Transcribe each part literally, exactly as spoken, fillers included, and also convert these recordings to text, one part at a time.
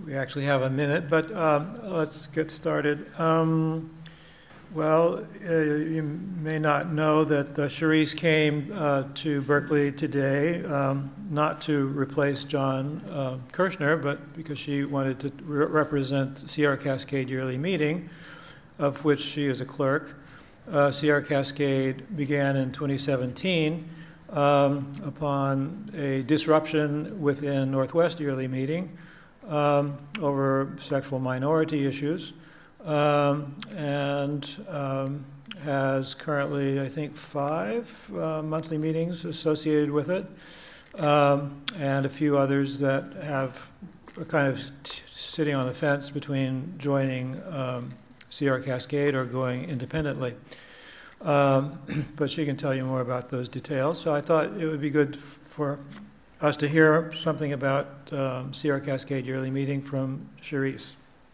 we actually have a minute, but um, let's get started. Um, well, uh, you may not know that uh, Cherise came uh, to Berkeley today, um, not to replace John uh, Kirshner, but because she wanted to re- represent Sierra Cascade Yearly Meeting, of which she is a clerk. Uh, Sierra Cascade began in twenty seventeen um, upon a disruption within Northwest Yearly Meeting um, over sexual minority issues. Um, and um, has currently, I think, five uh, monthly meetings associated with it, um, and a few others that have are kind of t- sitting on the fence between joining um, Sierra Cascade or going independently. Um, but she can tell you more about those details. So I thought it would be good f- for us to hear something about um, Sierra Cascade Yearly Meeting from Cherise.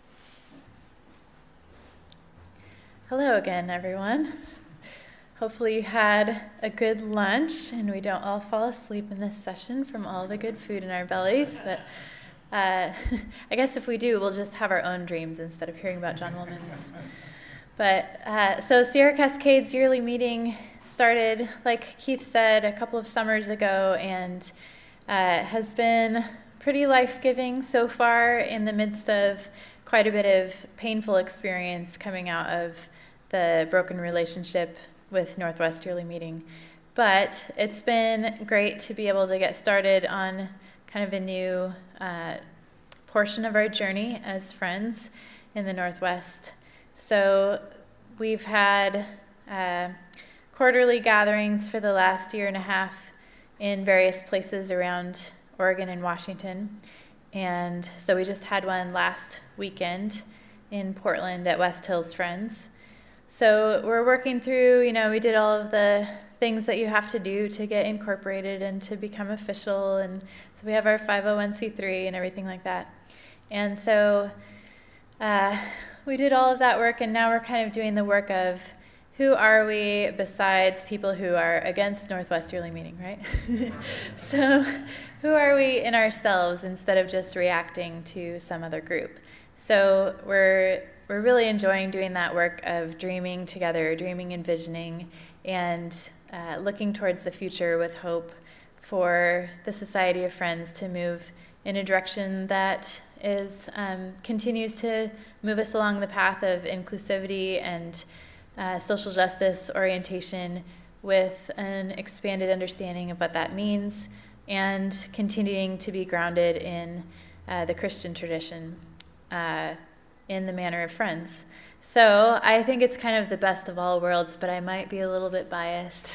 Hello again, everyone. Hopefully you had a good lunch and we don't all fall asleep in this session from all the good food in our bellies. But uh, I guess if we do, we'll just have our own dreams instead of hearing about John Woolman's. But uh, so Sierra Cascade's yearly meeting started, like Keith said, a couple of summers ago, and uh, has been pretty life-giving so far in the midst of quite a bit of painful experience coming out of the broken relationship with Northwest Yearly Meeting. But it's been great to be able to get started on kind of a new uh, portion of our journey as friends in the Northwest. So we've had uh, quarterly gatherings for the last year and a half in various places around Oregon and Washington. And so we just had one last weekend in Portland at West Hills Friends. So we're working through, you know, we did all of the things that you have to do to get incorporated and to become official. And so we have our five oh one c three and everything like that. And so uh, we did all of that work, and now we're kind of doing the work of who are we besides people who are against Northwest Yearly Meeting, right? So who are we in ourselves instead of just reacting to some other group? So we're we're really enjoying doing that work of dreaming together, dreaming and visioning, and uh, looking towards the future with hope for the Society of Friends to move in a direction that is um, continues to move us along the path of inclusivity and uh, social justice orientation with an expanded understanding of what that means, and continuing to be grounded in uh, the Christian tradition uh, in the manner of friends. So I think it's kind of the best of all worlds, but I might be a little bit biased,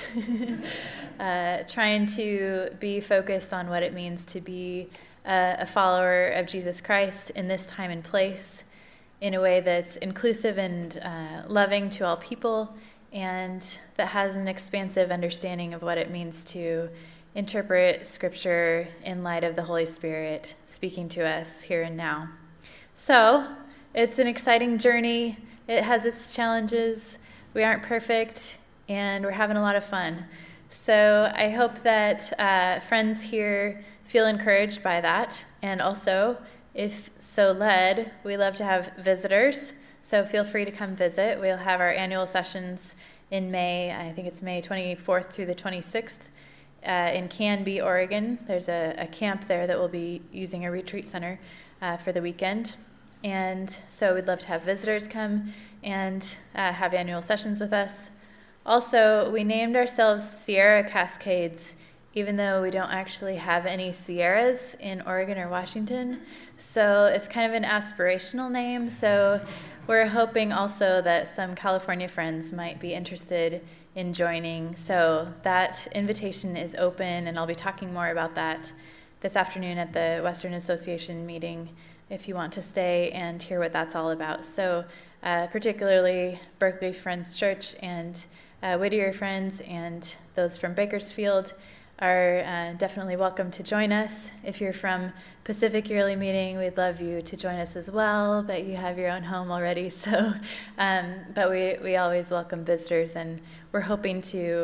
uh, trying to be focused on what it means to be a, a follower of Jesus Christ in this time and place in a way that's inclusive and uh, loving to all people, and that has an expansive understanding of what it means to interpret Scripture in light of the Holy Spirit speaking to us here and now. So it's an exciting journey. It has its challenges. We aren't perfect, and we're having a lot of fun. So I hope that uh, friends here feel encouraged by that. And also, if so led, we love to have visitors. So feel free to come visit. We'll have our annual sessions in May. I think it's May twenty-fourth through the twenty-sixth uh, in Canby, Oregon. There's a, a camp there that will be using a retreat center uh, for the weekend. And so we'd love to have visitors come and uh, have annual sessions with us. Also, we named ourselves Sierra Cascades, even though we don't actually have any Sierras in Oregon or Washington. So it's kind of an aspirational name. So we're hoping also that some California friends might be interested in joining. So that invitation is open, and I'll be talking more about that this afternoon at the Western Association meeting if you want to stay and hear what that's all about. So uh, particularly Berkeley Friends Church and uh, Whittier Friends and those from Bakersfield are uh, definitely welcome to join us. If you're from Pacific Yearly Meeting, we'd love you to join us as well, but you have your own home already. So, um, but we, we always welcome visitors, and we're hoping to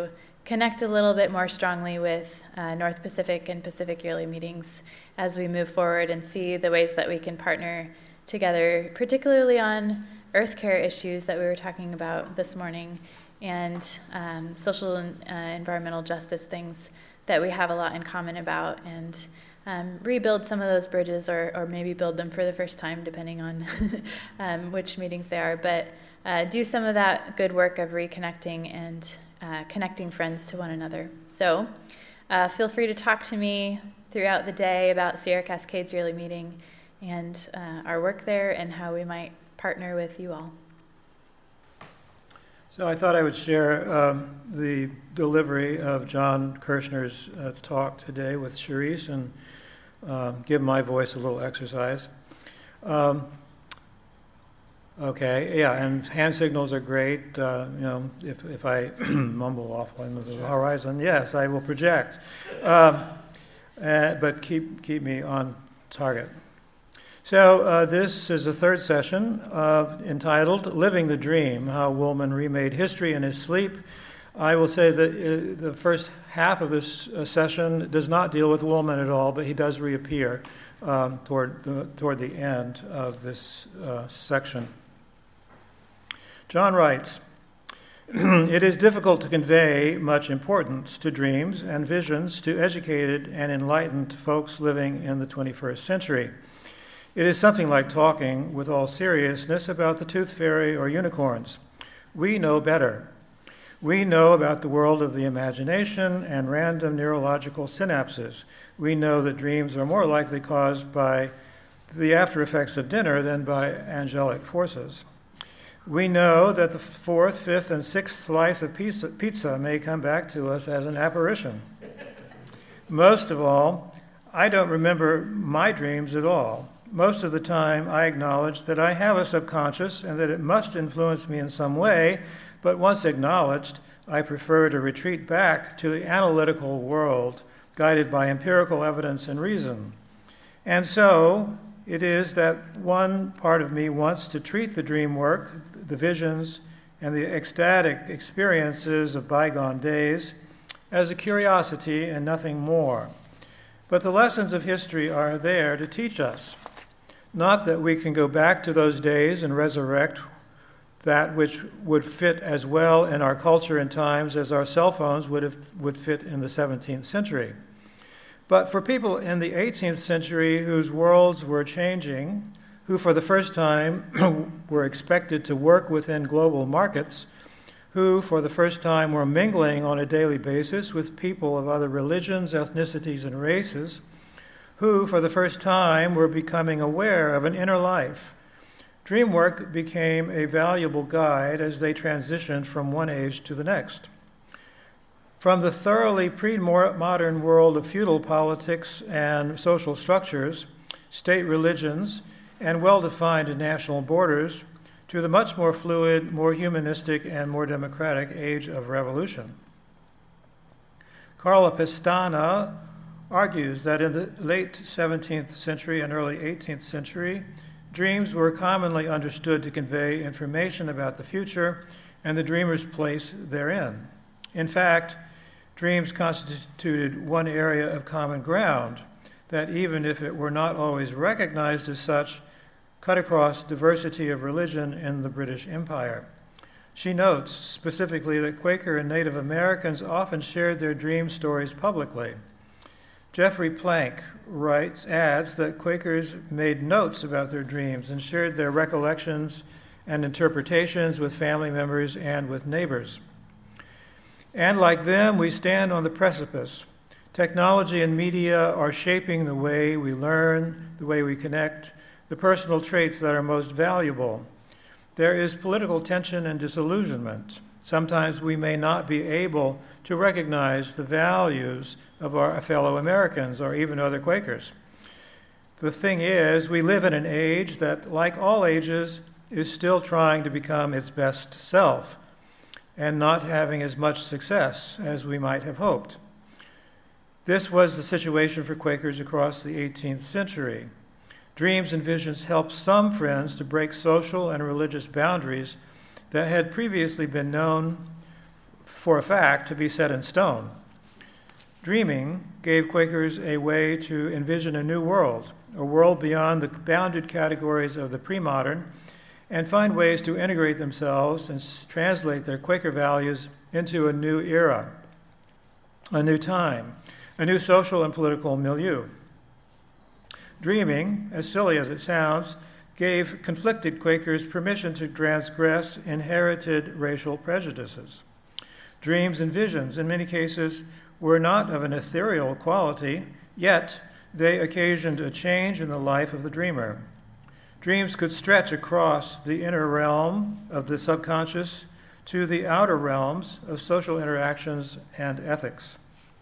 connect a little bit more strongly with uh, North Pacific and Pacific Yearly Meetings as we move forward and see the ways that we can partner together, particularly on earth care issues that we were talking about this morning, and um, social and uh, environmental justice things that we have a lot in common about, and um, rebuild some of those bridges, or, or maybe build them for the first time, depending on um, which meetings they are, but uh, do some of that good work of reconnecting and uh, connecting friends to one another. So uh, feel free to talk to me throughout the day about Sierra Cascades Yearly Meeting and uh, our work there and how we might partner with you all. So I thought I would share um, the delivery of John Kirshner's uh, talk today with Cherise and uh, give my voice a little exercise. Um, okay, yeah, and hand signals are great. Uh, you know, if, if I mumble off into the horizon, yes, I will project. Um, uh, but keep keep me on target. So uh, this is the third session uh, entitled Living the Dream, How Woolman Remade History in His Sleep. I will say that uh, the first half of this uh, session does not deal with Woolman at all, but he does reappear um, toward, the, toward the end of this uh, section. John writes, "It is difficult to convey much importance to dreams and visions to educated and enlightened folks living in the twenty-first century. It is something like talking with all seriousness about the tooth fairy or unicorns. We know better. We know about the world of the imagination and random neurological synapses. We know that dreams are more likely caused by the after effects of dinner than by angelic forces. We know that the fourth, fifth, and sixth slice of pizza, pizza may come back to us as an apparition. Most of all, I don't remember my dreams at all. Most of the time, I acknowledge that I have a subconscious and that it must influence me in some way, but once acknowledged, I prefer to retreat back to the analytical world, guided by empirical evidence and reason. And so, it is that one part of me wants to treat the dream work, the visions, and the ecstatic experiences of bygone days as a curiosity and nothing more. But the lessons of history are there to teach us. Not that we can go back to those days and resurrect that which would fit as well in our culture and times as our cell phones would have would fit in the seventeenth century. But for people in the eighteenth century whose worlds were changing, who for the first time were expected to work within global markets, who for the first time were mingling on a daily basis with people of other religions, ethnicities, and races, who, for the first time, were becoming aware of an inner life. Dream work became a valuable guide as they transitioned from one age to the next. From the thoroughly pre-modern world of feudal politics and social structures, state religions, and well-defined national borders, to the much more fluid, more humanistic, and more democratic age of revolution. Carla Pestana argues that in the late seventeenth century and early eighteenth century, dreams were commonly understood to convey information about the future and the dreamer's place therein. In fact, dreams constituted one area of common ground that, even if it were not always recognized as such, cut across diversity of religion in the British Empire. She notes specifically that Quaker and Native Americans often shared their dream stories publicly. Jeffrey Plank writes, adds that Quakers made notes about their dreams and shared their recollections and interpretations with family members and with neighbors. And like them, we stand on the precipice. Technology and media are shaping the way we learn, the way we connect, the personal traits that are most valuable. There is political tension and disillusionment. Sometimes we may not be able to recognize the values of our fellow Americans or even other Quakers. The thing is, we live in an age that, like all ages, is still trying to become its best self and not having as much success as we might have hoped. This was the situation for Quakers across the eighteenth century. Dreams and visions helped some friends to break social and religious boundaries that had previously been known for a fact to be set in stone. Dreaming gave Quakers a way to envision a new world, a world beyond the bounded categories of the pre-modern, and find ways to integrate themselves and translate their Quaker values into a new era, a new time, a new social and political milieu. Dreaming, as silly as it sounds, gave conflicted Quakers permission to transgress inherited racial prejudices. Dreams and visions, in many cases, were not of an ethereal quality, yet they occasioned a change in the life of the dreamer. Dreams could stretch across the inner realm of the subconscious to the outer realms of social interactions and ethics.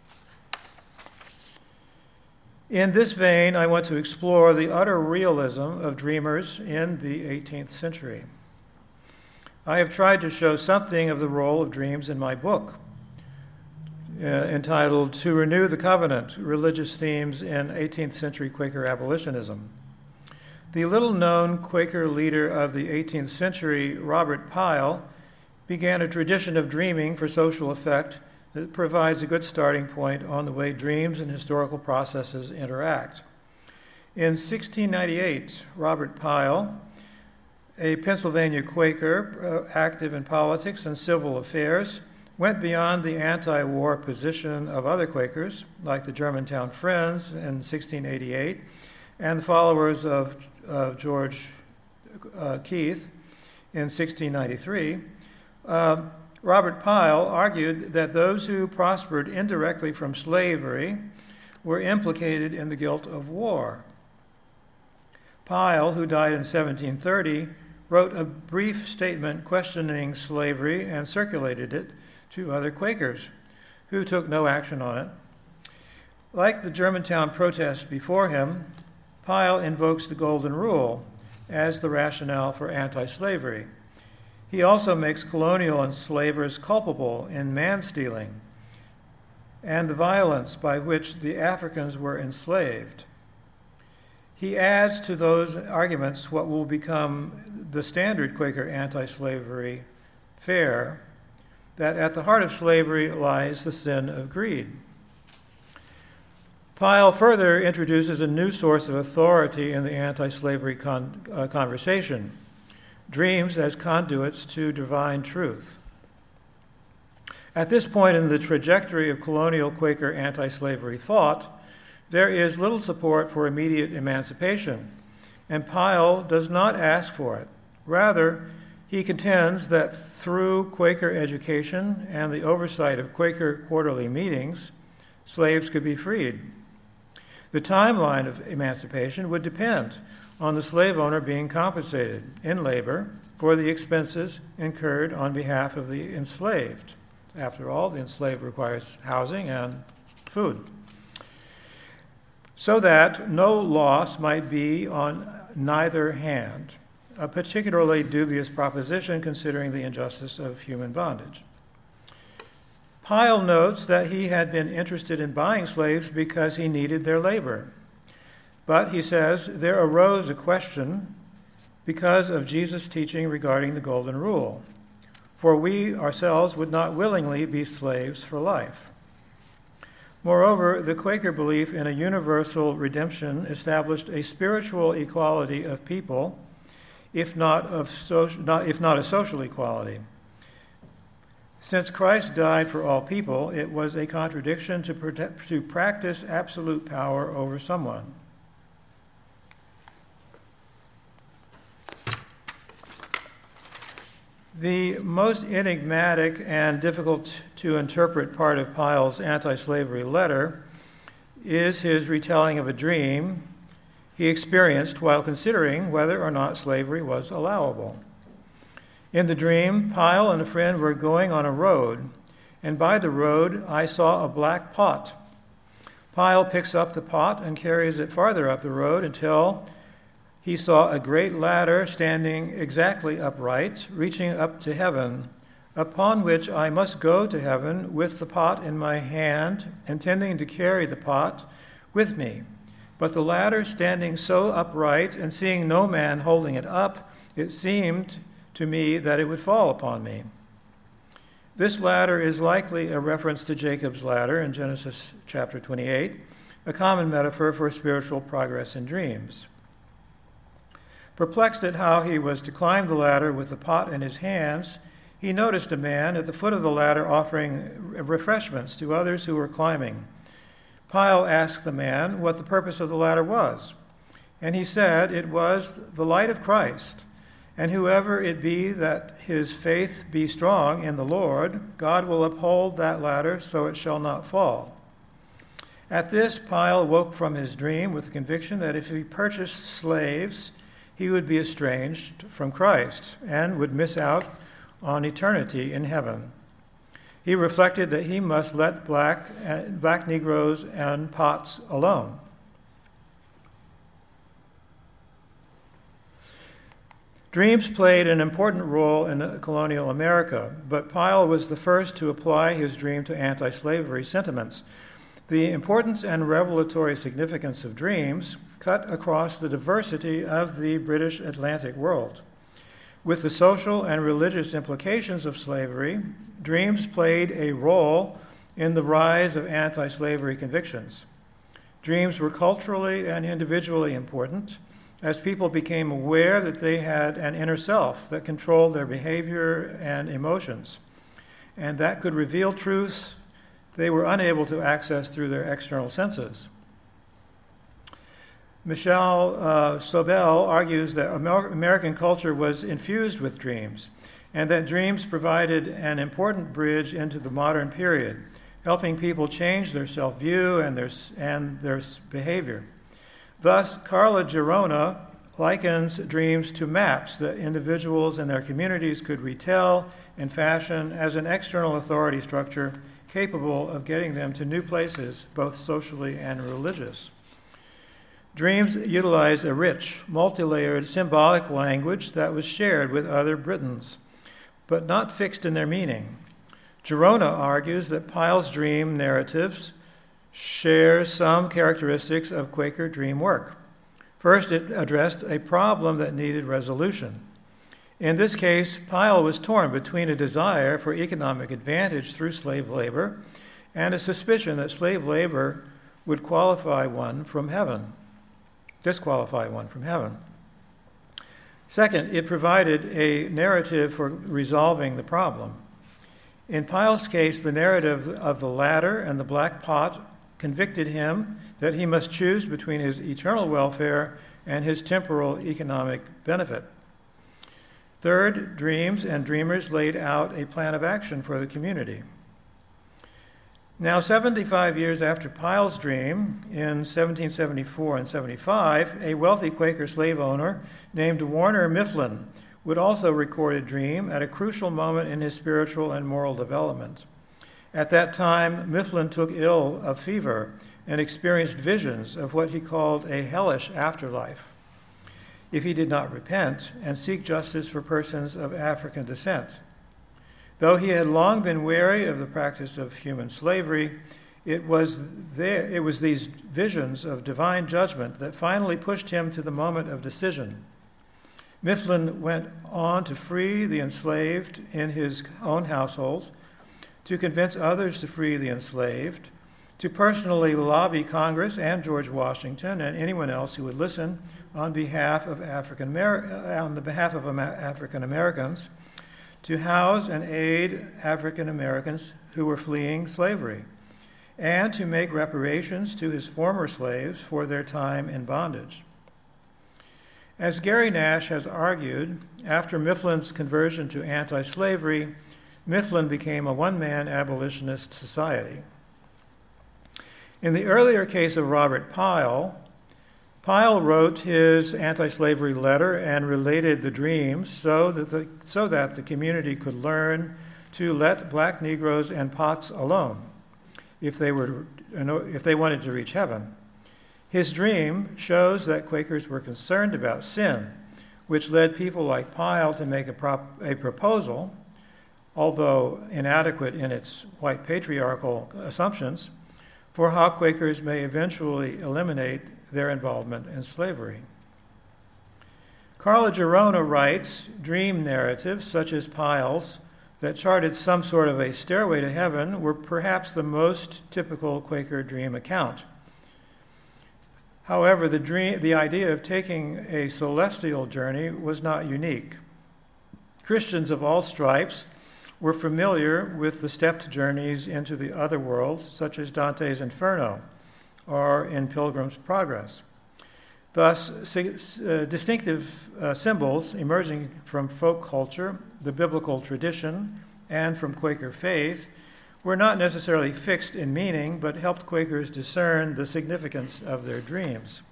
In this vein, I want to explore the utter realism of dreamers in the eighteenth century. I have tried to show something of the role of dreams in my book, uh, entitled To Renew the Covenant, Religious Themes in eighteenth century Quaker Abolitionism. The little-known Quaker leader of the eighteenth century, Robert Pyle, began a tradition of dreaming for social effect that provides a good starting point on the way dreams and historical processes interact. In sixteen ninety-eight, Robert Pyle, a Pennsylvania Quaker uh, active in politics and civil affairs, went beyond the anti-war position of other Quakers, like the Germantown Friends in sixteen eighty-eight, and the followers of uh, George uh, Keith in sixteen ninety-three. Uh, Robert Pyle argued that those who prospered indirectly from slavery were implicated in the guilt of war. Pyle, who died in seventeen thirty, wrote a brief statement questioning slavery and circulated it to other Quakers, who took no action on it. Like the Germantown protest before him, Pyle invokes the Golden Rule as the rationale for anti-slavery. He also makes colonial enslavers culpable in man-stealing and the violence by which the Africans were enslaved. He adds to those arguments what will become the standard Quaker anti-slavery fare, that at the heart of slavery lies the sin of greed. Pyle further introduces a new source of authority in the anti-slavery con- uh, conversation: dreams as conduits to divine truth. At this point in the trajectory of colonial Quaker anti-slavery thought, there is little support for immediate emancipation, and Pyle does not ask for it. Rather, he contends that through Quaker education and the oversight of Quaker quarterly meetings, slaves could be freed. The timeline of emancipation would depend on the slave owner being compensated in labor for the expenses incurred on behalf of the enslaved. After all, the enslaved requires housing and food. So that no loss might be on neither hand, a particularly dubious proposition considering the injustice of human bondage. Pyle notes that he had been interested in buying slaves because he needed their labor. But, he says, there arose a question because of Jesus' teaching regarding the Golden Rule. For we ourselves would not willingly be slaves for life. Moreover, the Quaker belief in a universal redemption established a spiritual equality of people, if not, of social, not, if not a social equality. Since Christ died for all people, it was a contradiction to, protect, to practice absolute power over someone. The most enigmatic and difficult to interpret part of Pyle's anti-slavery letter is his retelling of a dream he experienced while considering whether or not slavery was allowable. In the dream, Pyle and a friend were going on a road, and by the road I saw a black pot. Pyle picks up the pot and carries it farther up the road until he saw a great ladder standing exactly upright, reaching up to heaven, upon which I must go to heaven with the pot in my hand, intending to carry the pot with me. But the ladder standing so upright, and seeing no man holding it up, it seemed to me that it would fall upon me. This ladder is likely a reference to Jacob's ladder in Genesis chapter twenty-eight, a common metaphor for spiritual progress in dreams. Perplexed at how he was to climb the ladder with the pot in his hands, he noticed a man at the foot of the ladder offering refreshments to others who were climbing. Pyle asked the man what the purpose of the ladder was, and he said it was the light of Christ, and whoever it be that his faith be strong in the Lord, God will uphold that ladder so it shall not fall. At this, Pyle woke from his dream with the conviction that if he purchased slaves, he would be estranged from Christ and would miss out on eternity in heaven. He reflected that he must let black, uh, black Negroes and pots alone. Dreams played an important role in colonial America, but Pyle was the first to apply his dream to anti-slavery sentiments. The importance and revelatory significance of dreams cut across the diversity of the British Atlantic world. With the social and religious implications of slavery, dreams played a role in the rise of anti-slavery convictions. Dreams were culturally and individually important as people became aware that they had an inner self that controlled their behavior and emotions, and that could reveal truths they were unable to access through their external senses. Michelle uh, Sobel argues that Amer- American culture was infused with dreams, and that dreams provided an important bridge into the modern period, helping people change their self-view and their, and their behavior. Thus, Carla Girona likens dreams to maps that individuals and their communities could retell and fashion as an external authority structure capable of getting them to new places, both socially and religious. Dreams utilized a rich, multi-layered symbolic language that was shared with other Britons, but not fixed in their meaning. Girona argues that Pyle's dream narratives share some characteristics of Quaker dream work. First, it addressed a problem that needed resolution. In this case, Pyle was torn between a desire for economic advantage through slave labor and a suspicion that slave labor would qualify one from heaven, disqualify one from heaven. Second, it provided a narrative for resolving the problem. In Pyle's case, the narrative of the ladder and the black pot convicted him that he must choose between his eternal welfare and his temporal economic benefit. Third, dreams and dreamers laid out a plan of action for the community. Now, seventy-five years after Pyle's dream, in seventeen seventy-four and seventy-five, a wealthy Quaker slave owner named Warner Mifflin would also record a dream at a crucial moment in his spiritual and moral development. At that time, Mifflin took ill of fever and experienced visions of what he called a hellish afterlife if he did not repent and seek justice for persons of African descent. Though he had long been wary of the practice of human slavery, it was there, it was these visions of divine judgment that finally pushed him to the moment of decision. Mifflin went on to free the enslaved in his own household, to convince others to free the enslaved, to personally lobby Congress and George Washington and anyone else who would listen on behalf of African Ameri- on the behalf of African Americans, to house and aid African Americans who were fleeing slavery, and to make reparations to his former slaves for their time in bondage. As Gary Nash has argued, after Mifflin's conversion to anti-slavery, Mifflin became a one-man abolitionist society. In the earlier case of Robert Pyle, Pyle wrote his anti-slavery letter and related the dreams so that the, so that the community could learn to let black Negroes and pots alone if they were if they wanted to reach heaven. His dream shows that Quakers were concerned about sin, which led people like Pyle to make a, prop, a proposal, although inadequate in its white patriarchal assumptions, for how Quakers may eventually eliminate their involvement in slavery. Carla Girona writes, dream narratives, such as Pyle's, that charted some sort of a stairway to heaven were perhaps the most typical Quaker dream account. However, the, dream, the idea of taking a celestial journey was not unique. Christians of all stripes were familiar with the stepped journeys into the other world, such as Dante's Inferno or in Pilgrim's Progress. Thus, uh, distinctive uh, symbols emerging from folk culture, the biblical tradition, and from Quaker faith were not necessarily fixed in meaning, but helped Quakers discern the significance of their dreams.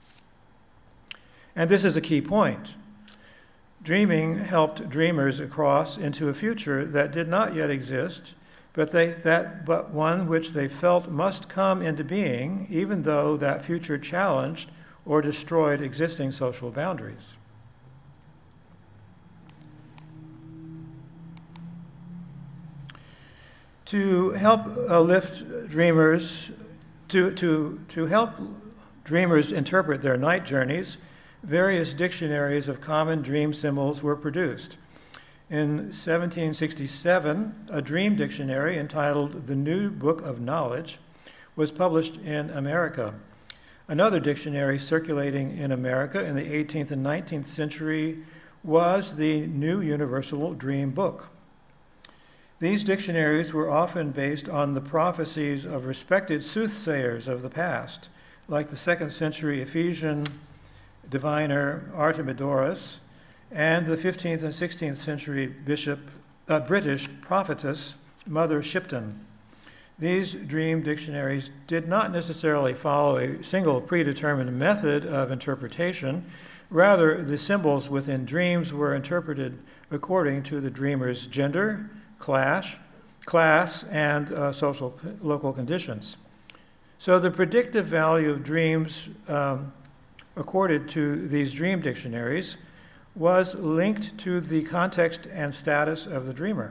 And this is a key point. Dreaming helped dreamers across into a future that did not yet exist, but they, that but one which they felt must come into being, even though that future challenged or destroyed existing social boundaries. To help uh, lift dreamers, to, to, to help dreamers interpret their night journeys, various dictionaries of common dream symbols were produced. In seventeen sixty-seven, a dream dictionary entitled The New Book of Knowledge was published in America. Another dictionary circulating in America in the eighteenth and nineteenth century was the New Universal Dream Book. These dictionaries were often based on the prophecies of respected soothsayers of the past, like the second century Ephesian diviner Artemidorus and the fifteenth and sixteenth century bishop, uh, British prophetess Mother Shipton. These dream dictionaries did not necessarily follow a single predetermined method of interpretation. Rather, the symbols within dreams were interpreted according to the dreamer's gender, class, class and uh, social local conditions. So the predictive value of dreams um, accorded to these dream dictionaries was linked to the context and status of the dreamer.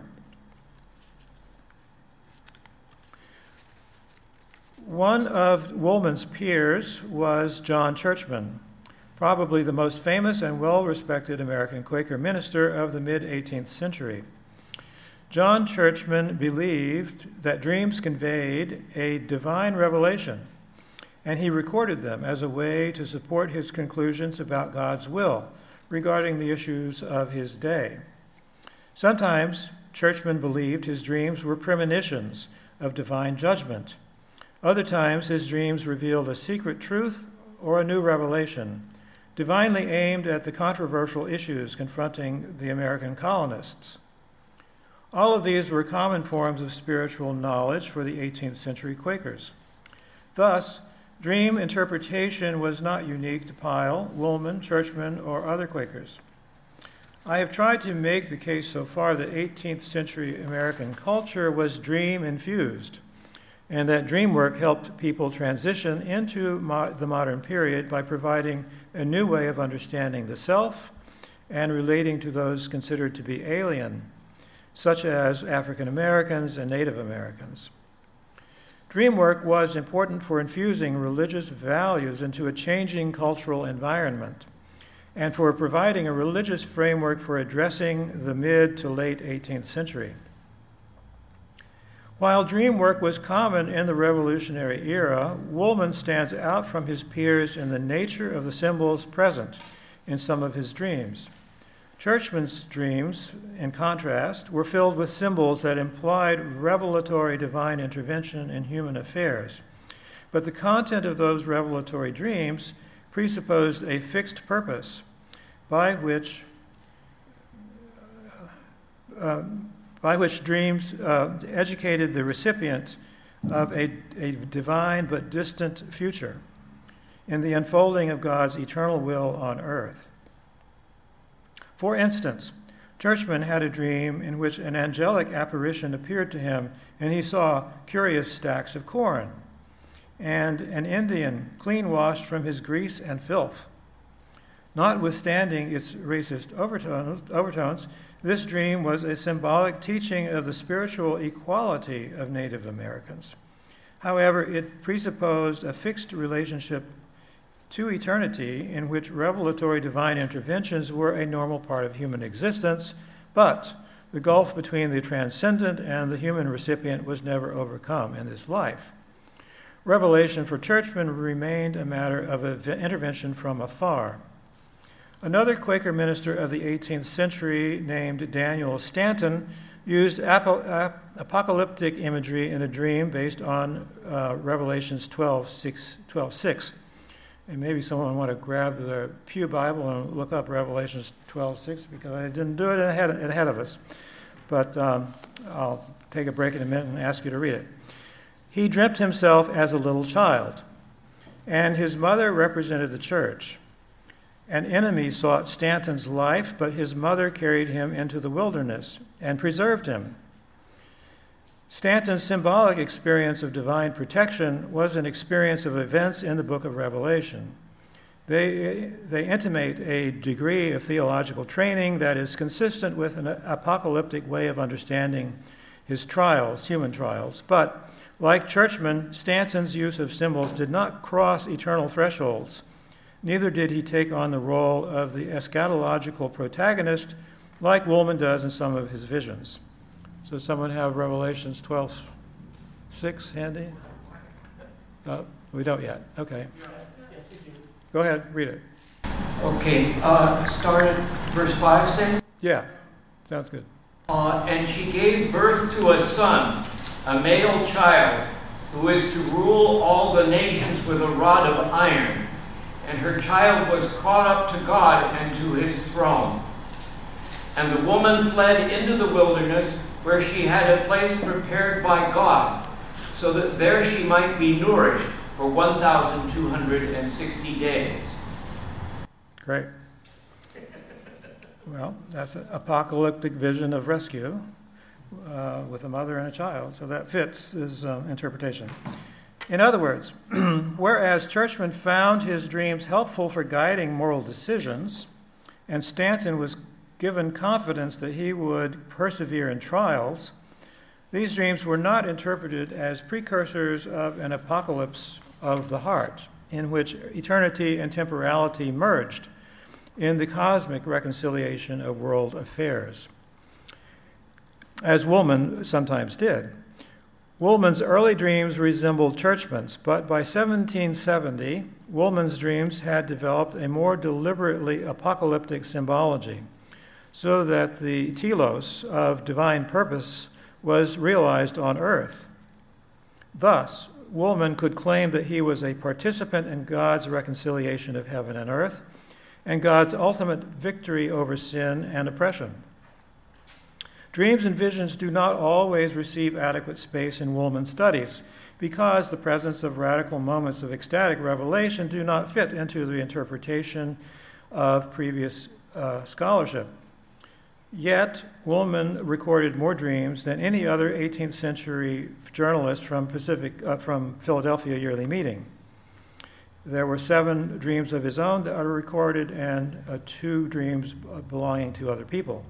One of Woolman's peers was John Churchman, probably the most famous and well-respected American Quaker minister of the mid-eighteenth century. John Churchman believed that dreams conveyed a divine revelation, and he recorded them as a way to support his conclusions about God's will regarding the issues of his day. Sometimes Churchman believed his dreams were premonitions of divine judgment. Other times his dreams revealed a secret truth or a new revelation, divinely aimed at the controversial issues confronting the American colonists. All of these were common forms of spiritual knowledge for the eighteenth century Quakers. Thus, dream interpretation was not unique to Pyle, Woolman, Churchman, or other Quakers. I have tried to make the case so far that eighteenth century American culture was dream-infused, and that dream work helped people transition into mo- the modern period by providing a new way of understanding the self and relating to those considered to be alien, such as African Americans and Native Americans. Dream work was important for infusing religious values into a changing cultural environment and for providing a religious framework for addressing the mid to late eighteenth century. While dream work was common in the Revolutionary era, Woolman stands out from his peers in the nature of the symbols present in some of his dreams. Churchman's dreams, in contrast, were filled with symbols that implied revelatory divine intervention in human affairs. But the content of those revelatory dreams presupposed a fixed purpose by which, uh, by which dreams uh, educated the recipient of a, a divine but distant future in the unfolding of God's eternal will on earth. For instance, Churchman had a dream in which an angelic apparition appeared to him, and he saw curious stacks of corn and an Indian clean washed from his grease and filth. Notwithstanding its racist overtones, overtones, this dream was a symbolic teaching of the spiritual equality of Native Americans. However, it presupposed a fixed relationship to eternity in which revelatory divine interventions were a normal part of human existence, but The gulf between the transcendent and the human recipient was never overcome in this life. Revelation for churchmen remained a matter of intervention from afar. Another Quaker minister of the eighteenth century named Daniel Stanton used ap- apocalyptic imagery in a dream based on uh, Revelations twelve six. And maybe someone want to grab the Pew Bible and look up Revelations twelve six, because I didn't do it ahead, ahead of us. But um, I'll take a break in a minute and ask you to read it. He dreamt himself as a little child, and his mother represented the church. An enemy sought Stanton's life, but his mother carried him into the wilderness and preserved him. Stanton's symbolic experience of divine protection was an experience of events in the book of Revelation. They, they intimate a degree of theological training that is consistent with an apocalyptic way of understanding his trials, human trials. But like churchmen, Stanton's use of symbols did not cross eternal thresholds. Neither did he take on the role of the eschatological protagonist like Woolman does in some of his visions. So someone have Revelations twelve six handy? Uh, we don't yet. Okay. Go ahead, read it. Okay, uh, start at verse five, say? Yeah, sounds good. Uh, and she gave birth to a son, a male child, who is to rule all the nations with a rod of iron. And her child was caught up to God and to his throne. And the woman fled into the wilderness, where she had a place prepared by God, so that there she might be nourished for one thousand two hundred sixty days. Great. Well, that's an apocalyptic vision of rescue uh, with a mother and a child, so that fits his uh, interpretation. In other words, whereas Churchman found his dreams helpful for guiding moral decisions, and Stanton was given confidence that he would persevere in trials, these dreams were not interpreted as precursors of an apocalypse of the heart, in which eternity and temporality merged in the cosmic reconciliation of world affairs, as Woolman sometimes did. Woolman's early dreams resembled Churchman's, but by seventeen seventy, Woolman's dreams had developed a more deliberately apocalyptic symbology, so that the telos of divine purpose was realized on earth. Thus, Woolman could claim that he was a participant in God's reconciliation of heaven and earth, and God's ultimate victory over sin and oppression. Dreams and visions do not always receive adequate space in Woolman's studies, because the presence of radical moments of ecstatic revelation do not fit into the interpretation of previous uh, scholarship. Yet, Woolman recorded more dreams than any other eighteenth century journalist from Pacific, uh, from Philadelphia Yearly Meeting. There were seven dreams of his own that are recorded, and uh, two dreams belonging to other people.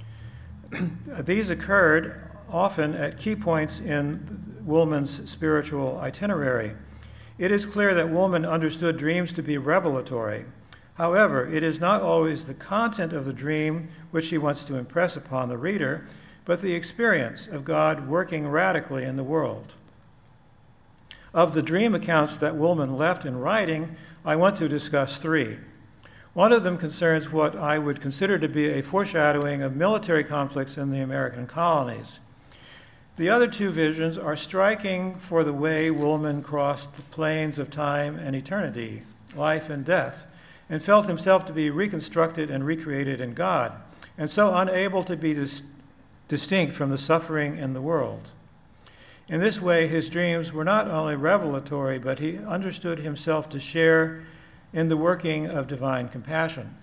These occurred often at key points in Woolman's spiritual itinerary. It is clear that Woolman understood dreams to be revelatory. However, it is not always the content of the dream which he wants to impress upon the reader, but the experience of God working radically in the world. Of the dream accounts that Woolman left in writing, I want to discuss three. One of them concerns what I would consider to be a foreshadowing of military conflicts in the American colonies. The other two visions are striking for the way Woolman crossed the plains of time and eternity, life and death, and felt himself to be reconstructed and recreated in God, and so unable to be dis- distinct from the suffering in the world. In this way, his dreams were not only revelatory, but he understood himself to share in the working of divine compassion.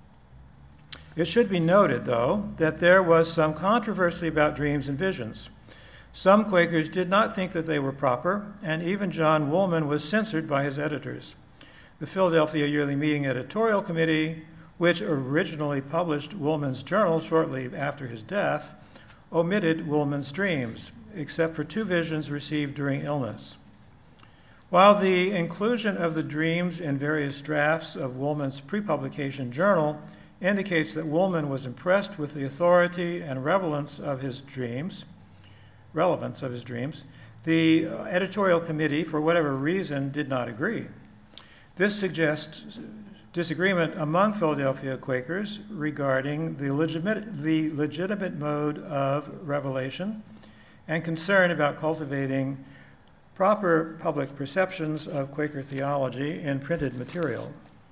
It should be noted, though, that there was some controversy about dreams and visions. Some Quakers did not think that they were proper, and even John Woolman was censored by his editors. The Philadelphia Yearly Meeting Editorial Committee, which originally published Woolman's journal shortly after his death, omitted Woolman's dreams, except for two visions received during illness. While the inclusion of the dreams in various drafts of Woolman's pre-publication journal indicates that Woolman was impressed with the authority and relevance of his dreams, relevance of his dreams. The editorial committee, for whatever reason, did not agree. This suggests disagreement among Philadelphia Quakers regarding the legitimate, the legitimate mode of revelation and concern about cultivating proper public perceptions of Quaker theology in printed material.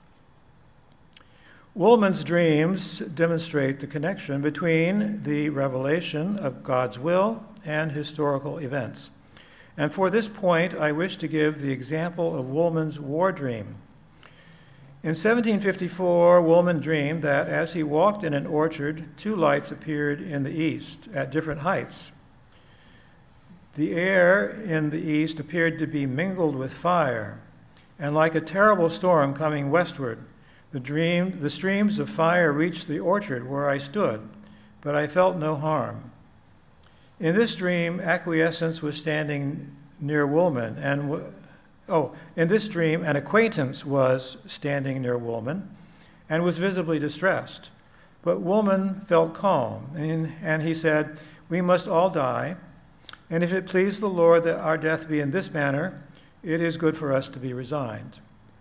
Woolman's dreams demonstrate the connection between the revelation of God's will and historical events. And for this point, I wish to give the example of Woolman's war dream. In seventeen fifty-four, Woolman dreamed that as he walked in an orchard, two lights appeared in the east at different heights. The air in the east appeared to be mingled with fire, and like a terrible storm coming westward, the, dream, the streams of fire reached the orchard where I stood, but I felt no harm. In this dream, acquiescence was standing near Woolman, and oh, in this dream, an acquaintance was standing near Woolman and was visibly distressed. But Woolman felt calm, and, and he said, "We must all die, and if it please the Lord that our death be in this manner, it is good for us to be resigned."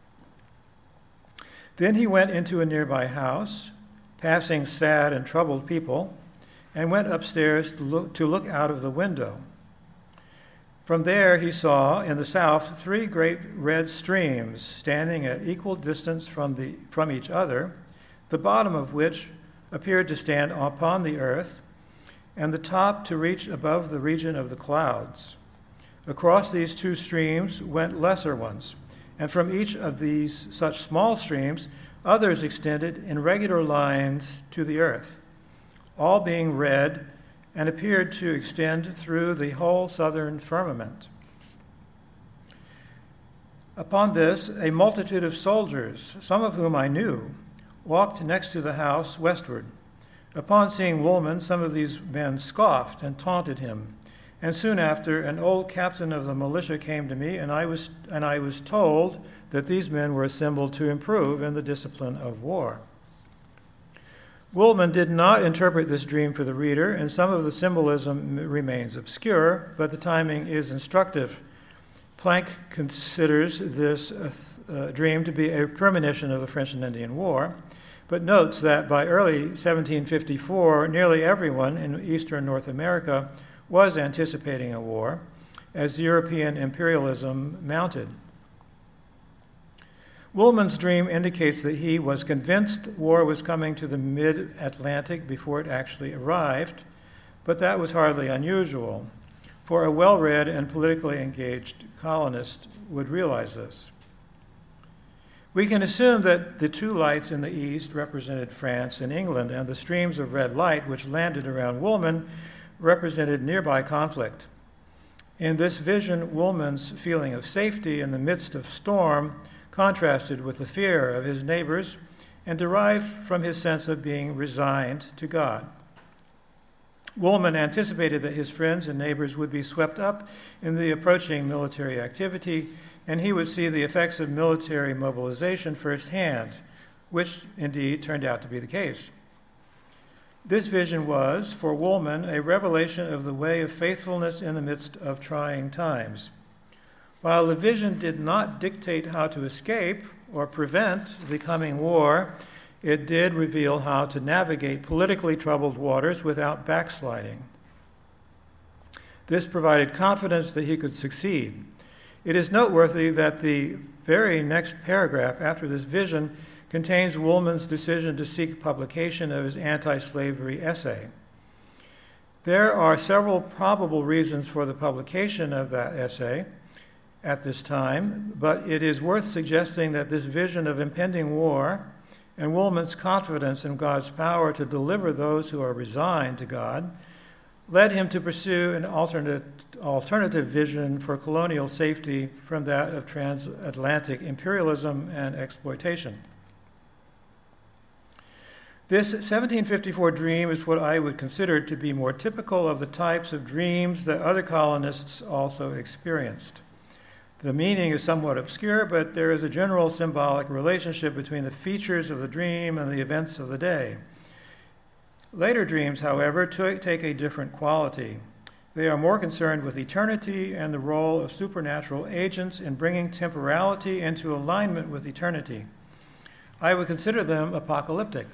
Then he went into a nearby house, passing sad and troubled people, and went upstairs to look, to look out of the window. From there he saw in the south three great red streams standing at equal distance from, the, from each other, the bottom of which appeared to stand upon the earth, and the top to reach above the region of the clouds. Across these two streams went lesser ones, and from each of these such small streams, others extended in regular lines to the earth, all being red, and appeared to extend through the whole southern firmament. Upon this, a multitude of soldiers, some of whom I knew, walked next to the house westward. Upon seeing Woolman, some of these men scoffed and taunted him. And soon after, an old captain of the militia came to me, and I was, and I was told that these men were assembled to improve in the discipline of war. Woolman did not interpret this dream for the reader, and some of the symbolism remains obscure, but the timing is instructive. Planck considers this uh, dream to be a premonition of the French and Indian War, but notes that by early seventeen fifty-four, nearly everyone in eastern North America was anticipating a war as European imperialism mounted. Woolman's dream indicates that he was convinced war was coming to the mid-Atlantic before it actually arrived, but that was hardly unusual, for a well-read and politically engaged colonist would realize this. We can assume that the two lights in the east represented France and England, and the streams of red light which landed around Woolman represented nearby conflict. In this vision, Woolman's feeling of safety in the midst of storm contrasted with the fear of his neighbors and derived from his sense of being resigned to God. Woolman anticipated that his friends and neighbors would be swept up in the approaching military activity, and he would see the effects of military mobilization firsthand, which indeed turned out to be the case. This vision was, for Woolman, a revelation of the way of faithfulness in the midst of trying times. While the vision did not dictate how to escape or prevent the coming war, it did reveal how to navigate politically troubled waters without backsliding. This provided confidence that he could succeed. It is noteworthy that the very next paragraph after this vision contains Woolman's decision to seek publication of his anti-slavery essay. There are several probable reasons for the publication of that essay at this time, but it is worth suggesting that this vision of impending war and Woolman's confidence in God's power to deliver those who are resigned to God led him to pursue an alternate, alternative vision for colonial safety from that of transatlantic imperialism and exploitation. This seventeen fifty-four dream is what I would consider to be more typical of the types of dreams that other colonists also experienced. The meaning is somewhat obscure, but there is a general symbolic relationship between the features of the dream and the events of the day. Later dreams, however, take a different quality. They are more concerned with eternity and the role of supernatural agents in bringing temporality into alignment with eternity. I would consider them apocalyptic.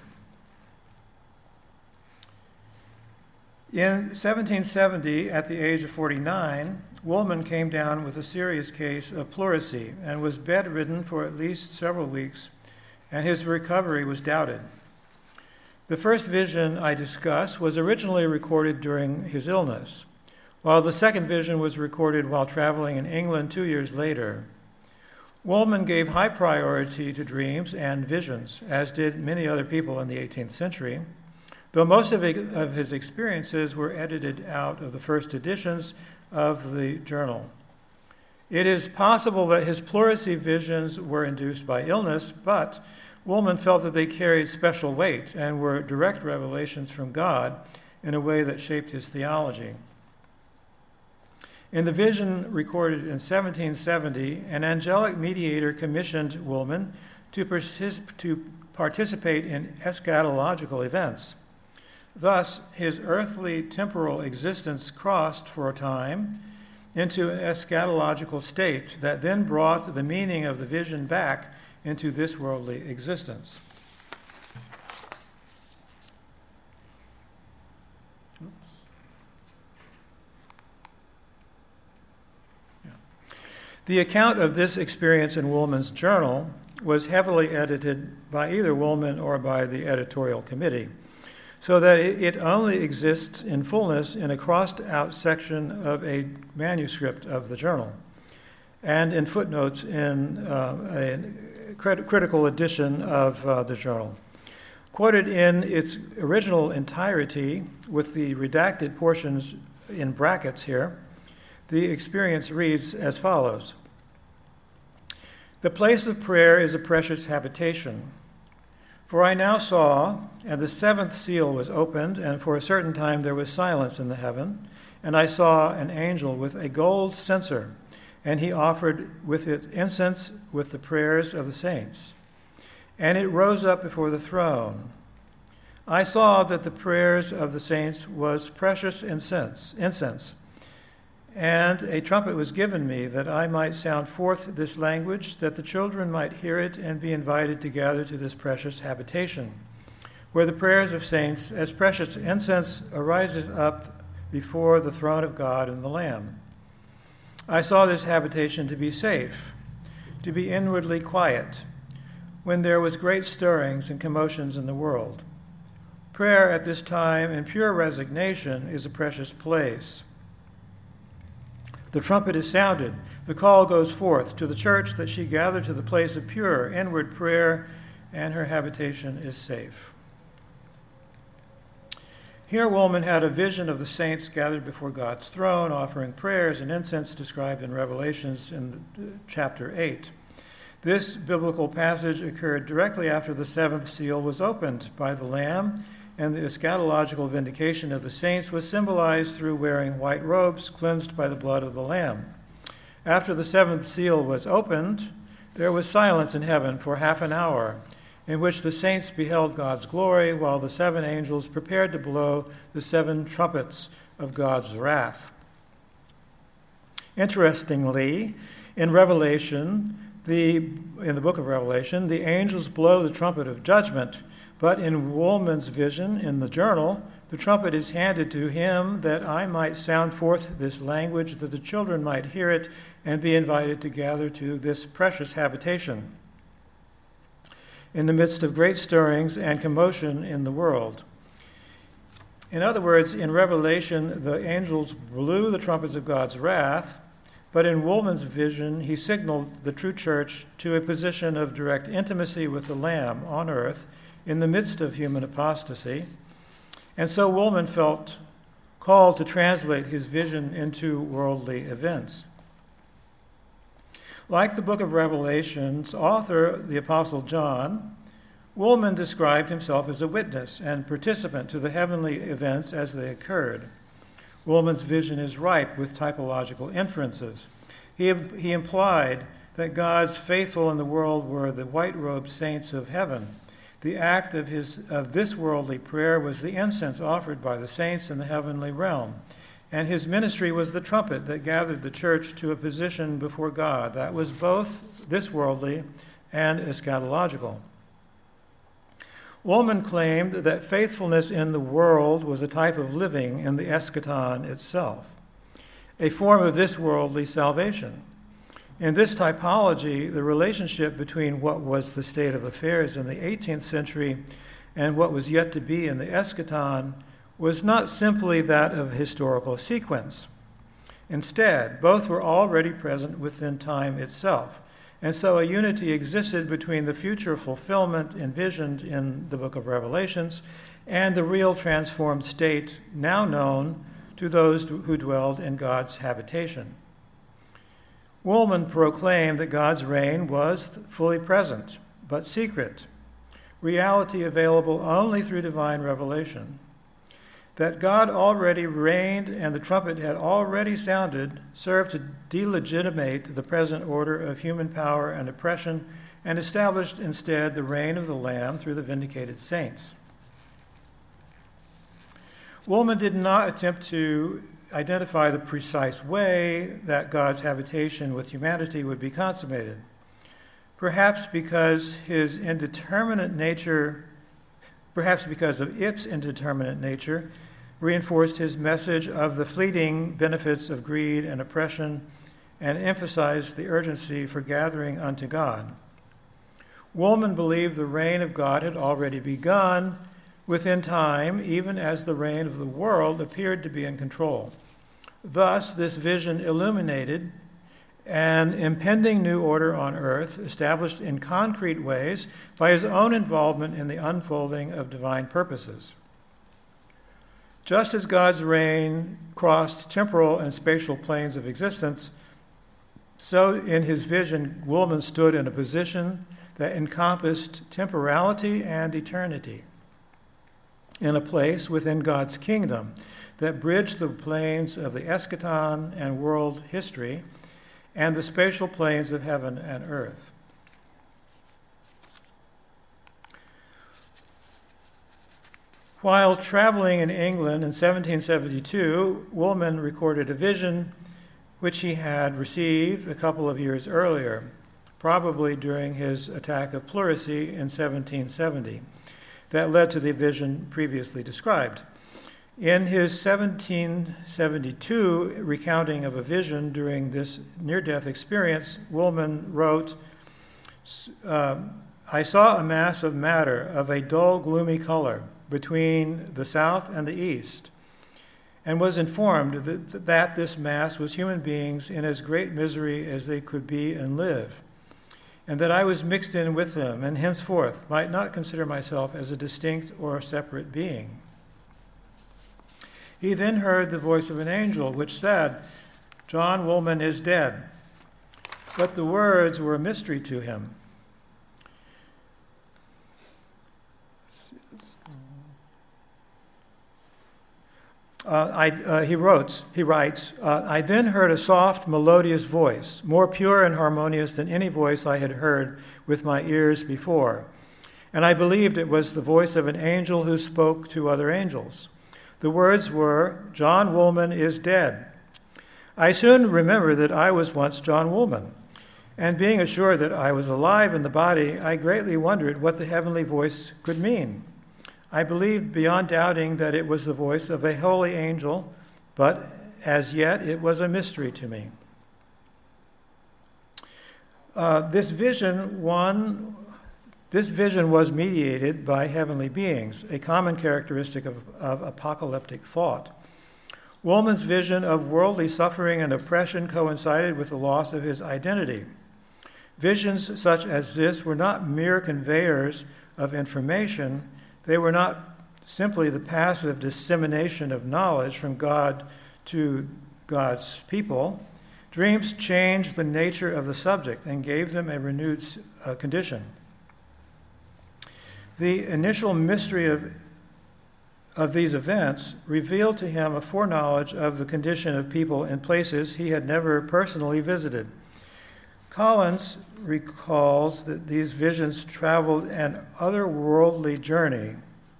In seventeen seventy, at the age of forty-nine, Woolman came down with a serious case of pleurisy and was bedridden for at least several weeks, and his recovery was doubted. The first vision I discuss was originally recorded during his illness, while the second vision was recorded while traveling in England two years later. Woolman gave high priority to dreams and visions, as did many other people in the eighteenth century, though most of his experiences were edited out of the first editions of the journal. It is possible that his pleurisy visions were induced by illness, but Woolman felt that they carried special weight and were direct revelations from God in a way that shaped his theology. In the vision recorded in seventeen seventy, an angelic mediator commissioned Woolman to, persis- to participate in eschatological events. Thus, his earthly temporal existence crossed for a time into an eschatological state that then brought the meaning of the vision back into this worldly existence. Yeah. The account of this experience in Woolman's journal was heavily edited by either Woolman or by the editorial committee, so that it only exists in fullness in a crossed-out section of a manuscript of the journal and in footnotes in uh, a crit- critical edition of uh, the journal. Quoted in its original entirety with the redacted portions in brackets here, the experience reads as follows. The place of prayer is a precious habitation. For I now saw, and the seventh seal was opened, and for a certain time there was silence in the heaven, and I saw an angel with a gold censer, and he offered with it incense with the prayers of the saints. And it rose up before the throne. I saw that the prayers of the saints was precious incense, incense. And a trumpet was given me that I might sound forth this language, that the children might hear it and be invited to gather to this precious habitation, where the prayers of saints as precious incense arises up before the throne of God and the Lamb. I saw this habitation to be safe, to be inwardly quiet, when there was great stirrings and commotions in the world. Prayer at this time in pure resignation is a precious place. The trumpet is sounded. The call goes forth to the church that she gather to the place of pure inward prayer, and her habitation is safe. Here Woolman had a vision of the saints gathered before God's throne, offering prayers and incense described in Revelations in chapter eight. This biblical passage occurred directly after the seventh seal was opened by the Lamb, and the eschatological vindication of the saints was symbolized through wearing white robes cleansed by the blood of the Lamb. After the seventh seal was opened, there was silence in heaven for half an hour, in which the saints beheld God's glory, while the seven angels prepared to blow the seven trumpets of God's wrath. Interestingly, in Revelation, the in the book of Revelation, the angels blow the trumpet of judgment, but in Woolman's vision in the journal, the trumpet is handed to him that I might sound forth this language, that the children might hear it and be invited to gather to this precious habitation in the midst of great stirrings and commotion in the world. In other words, in Revelation, the angels blew the trumpets of God's wrath, but in Woolman's vision, he signaled the true church to a position of direct intimacy with the Lamb on earth in the midst of human apostasy. And so Woolman felt called to translate his vision into worldly events. Like the book of Revelation's author, the Apostle John, Woolman described himself as a witness and participant to the heavenly events as they occurred. Woolman's vision is ripe with typological inferences. He, he implied that God's faithful in the world were the white-robed saints of heaven. The act of, his, of this worldly prayer was the incense offered by the saints in the heavenly realm. And his ministry was the trumpet that gathered the church to a position before God that was both this worldly and eschatological. Woolman claimed that faithfulness in the world was a type of living in the eschaton itself, a form of this worldly salvation. In this typology, the relationship between what was the state of affairs in the eighteenth century and what was yet to be in the eschaton was not simply that of historical sequence. Instead, both were already present within time itself, and so a unity existed between the future fulfillment envisioned in the book of Revelations and the real transformed state now known to those who dwelled in God's habitation. Woolman proclaimed that God's reign was fully present, but secret, reality available only through divine revelation. That God already reigned and the trumpet had already sounded served to delegitimate the present order of human power and oppression and established instead the reign of the Lamb through the vindicated saints. Woolman did not attempt to identify the precise way that God's habitation with humanity would be consummated, perhaps because his indeterminate nature, perhaps because of its indeterminate nature, reinforced his message of the fleeting benefits of greed and oppression and emphasized the urgency for gathering unto God. Woolman believed the reign of God had already begun within time, even as the reign of the world appeared to be in control. Thus, this vision illuminated an impending new order on earth, established in concrete ways by his own involvement in the unfolding of divine purposes. Just as God's reign crossed temporal and spatial planes of existence, so in his vision, Woolman stood in a position that encompassed temporality and eternity, in a place within God's kingdom that bridged the planes of the eschaton and world history and the spatial planes of heaven and earth. While traveling in England in seventeen seventy-two, Woolman recorded a vision which he had received a couple of years earlier, probably during his attack of pleurisy in seventeen seventy, that led to the vision previously described. In his seventeen seventy-two recounting of a vision during this near-death experience, Woolman wrote, uh, I saw a mass of matter of a dull, gloomy color between the south and the east, and was informed that, that this mass was human beings in as great misery as they could be and live, and that I was mixed in with them, and henceforth might not consider myself as a distinct or separate being. He then heard the voice of an angel, which said, John Woolman is dead. But the words were a mystery to him. Uh, I, uh, he wrote, he writes, uh, I then heard a soft, melodious voice, more pure and harmonious than any voice I had heard with my ears before. And I believed it was the voice of an angel who spoke to other angels. The words were, John Woolman is dead. I soon remembered that I was once John Woolman, and being assured that I was alive in the body, I greatly wondered what the heavenly voice could mean. I believed beyond doubting that it was the voice of a holy angel, but as yet it was a mystery to me. Uh, this vision, one, this vision was mediated by heavenly beings, a common characteristic of, of apocalyptic thought. Woolman's vision of worldly suffering and oppression coincided with the loss of his identity. Visions such as this were not mere conveyors of information. They were not simply the passive dissemination of knowledge from God to God's people. Dreams changed the nature of the subject and gave them a renewed uh, condition. The initial mystery of, of these events revealed to him a foreknowledge of the condition of people in places he had never personally visited. Collins recalls that these visions traveled an otherworldly journey.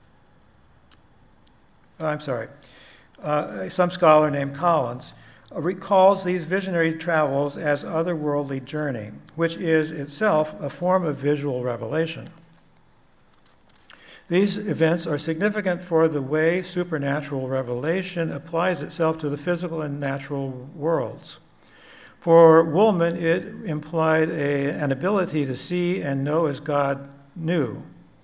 I'm sorry. Uh, some scholar named Collins recalls these visionary travels as otherworldly journey, which is itself a form of visual revelation. These events are significant for the way supernatural revelation applies itself to the physical and natural worlds. For Woolman, it implied a, an ability to see and know as God knew.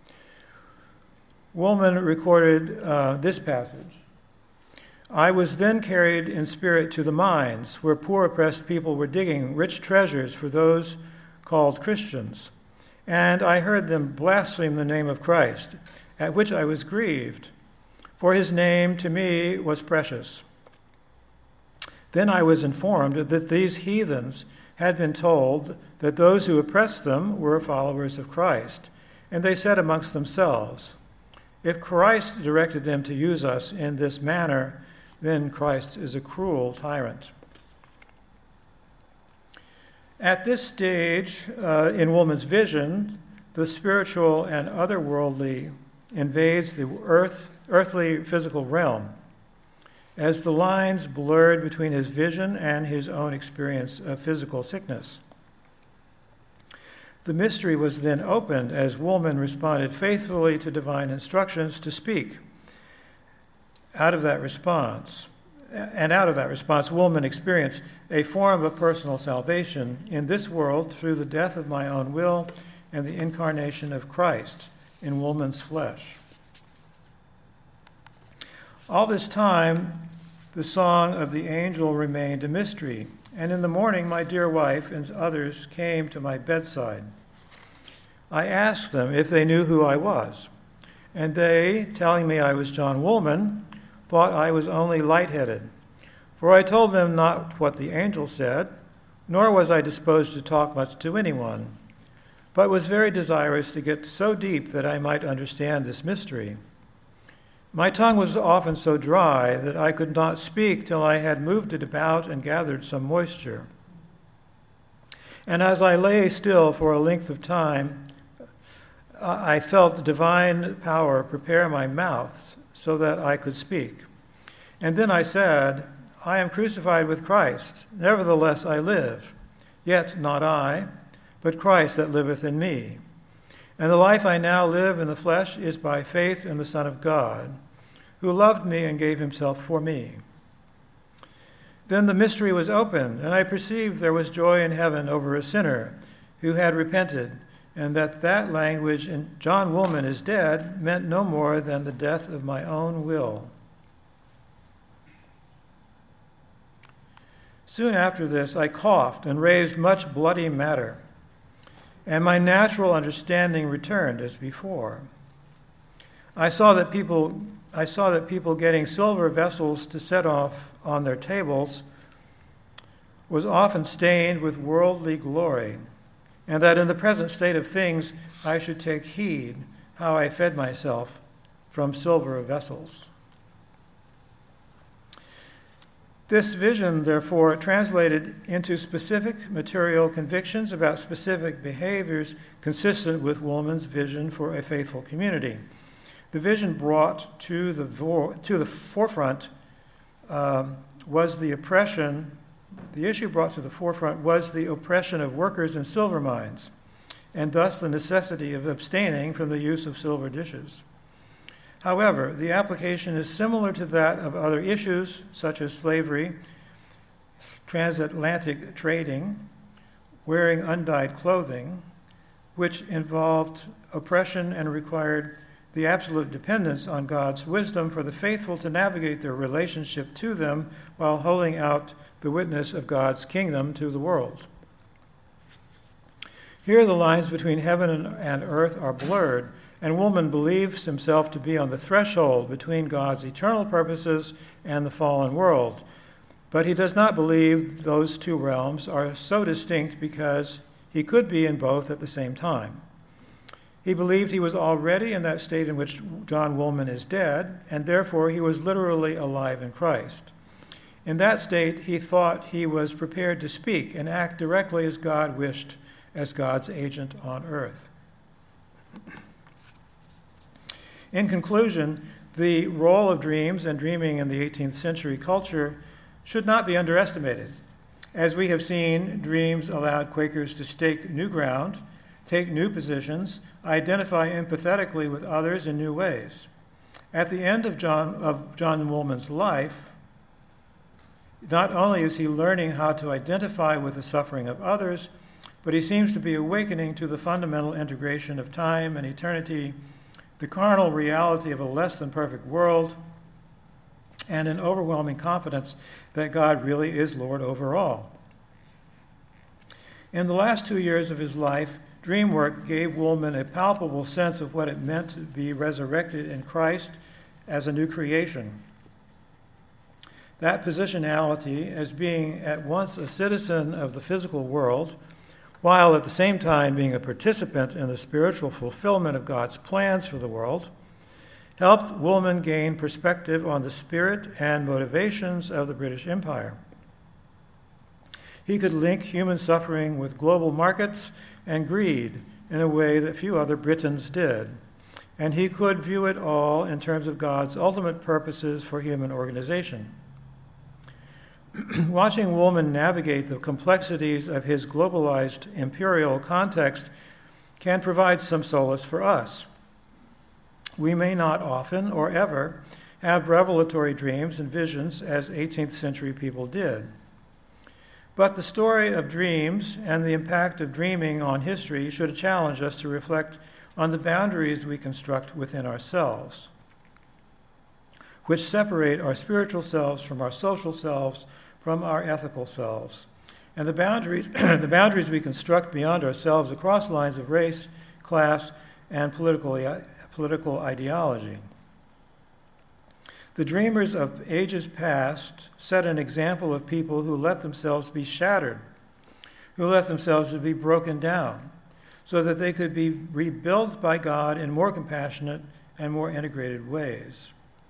Woolman recorded uh, this passage. I was then carried in spirit to the mines, where poor oppressed people were digging rich treasures for those called Christians. And I heard them blaspheme the name of Christ, at which I was grieved, for his name to me was precious. Then I was informed that these heathens had been told that those who oppressed them were followers of Christ, and they said amongst themselves, if Christ directed them to use us in this manner, then Christ is a cruel tyrant. At this stage uh, in Woolman's vision, the spiritual and otherworldly invades the earth, earthly physical realm, as the lines blurred between his vision and his own experience of physical sickness. The mystery was then opened as Woolman responded faithfully to divine instructions to speak. Out of that response, and out of that response, Woolman experienced a form of personal salvation in this world through the death of my own will and the incarnation of Christ in Woolman's flesh. All this time, the song of the angel remained a mystery, and in the morning my dear wife and others came to my bedside. I asked them if they knew who I was, and they, telling me I was John Woolman, thought I was only lightheaded, for I told them not what the angel said, nor was I disposed to talk much to anyone, but was very desirous to get so deep that I might understand this mystery. My tongue was often so dry that I could not speak till I had moved it about and gathered some moisture. And as I lay still for a length of time, I felt the divine power prepare my mouth so that I could speak. And then I said, I am crucified with Christ, nevertheless I live, yet not I, but Christ that liveth in me. And the life I now live in the flesh is by faith in the Son of God, who loved me and gave himself for me. Then the mystery was opened, and I perceived there was joy in heaven over a sinner who had repented, and that that language in John Woolman is dead meant no more than the death of my own will. Soon after this, I coughed and raised much bloody matter, and my natural understanding returned as before. I saw that people I saw that people getting silver vessels to set off on their tables was often stained with worldly glory, and that in the present state of things I should take heed how I fed myself from silver vessels. This vision, therefore, translated into specific material convictions about specific behaviors consistent with Woolman's vision for a faithful community. The vision brought to the vo- to the forefront um, was the oppression, the issue brought to the forefront was the oppression of workers in silver mines, and thus the necessity of abstaining from the use of silver dishes. However, the application is similar to that of other issues, such as slavery, transatlantic trading, wearing undyed clothing, which involved oppression and required the absolute dependence on God's wisdom for the faithful to navigate their relationship to them while holding out the witness of God's kingdom to the world. Here the lines between heaven and earth are blurred, and Woolman believes himself to be on the threshold between God's eternal purposes and the fallen world. But he does not believe those two realms are so distinct because he could be in both at the same time. He believed he was already in that state in which John Woolman is dead, and therefore he was literally alive in Christ. In that state, he thought he was prepared to speak and act directly as God wished, as God's agent on earth. In conclusion, the role of dreams and dreaming in the eighteenth century culture should not be underestimated. As we have seen, dreams allowed Quakers to stake new ground, take new positions, identify empathetically with others in new ways. At the end of John, of John Woolman's life, not only is he learning how to identify with the suffering of others, but he seems to be awakening to the fundamental integration of time and eternity, the carnal reality of a less than perfect world, and an overwhelming confidence that God really is Lord over all. In the last two years of his life, dream work gave Woolman a palpable sense of what it meant to be resurrected in Christ as a new creation. That positionality as being at once a citizen of the physical world, while at the same time being a participant in the spiritual fulfillment of God's plans for the world, helped Woolman gain perspective on the spirit and motivations of the British Empire. He could link human suffering with global markets and greed in a way that few other Britons did, and he could view it all in terms of God's ultimate purposes for human organization. Watching Woolman navigate the complexities of his globalized imperial context can provide some solace for us. We may not often or ever have revelatory dreams and visions as eighteenth century people did. But the story of dreams and the impact of dreaming on history should challenge us to reflect on the boundaries we construct within ourselves, which separate our spiritual selves from our social selves, from our ethical selves, and the boundaries, the boundaries we construct beyond ourselves across lines of race, class, and political, political ideology. The dreamers of ages past set an example of people who let themselves be shattered, who let themselves be broken down, so that they could be rebuilt by God in more compassionate and more integrated ways.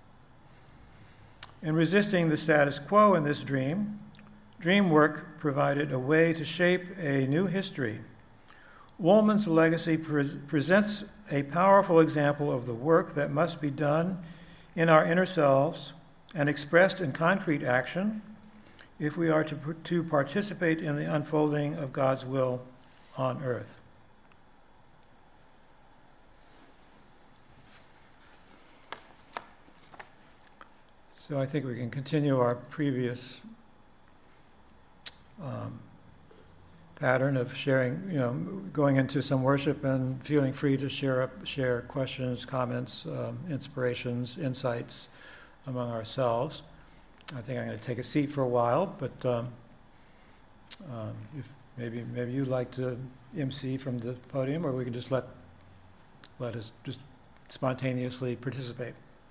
In resisting the status quo in this dream, dream work provided a way to shape a new history. Woolman's legacy pre- presents a powerful example of the work that must be done in our inner selves and expressed in concrete action if we are to, to participate in the unfolding of God's will on earth. So I think we can continue our previous um, pattern of sharing, you know, going into some worship and feeling free to share up, share questions, comments, um, inspirations, insights among ourselves. I think I'm going to take a seat for a while, but um, um, if maybe maybe you'd like to emcee from the podium, or we can just let let us just spontaneously participate.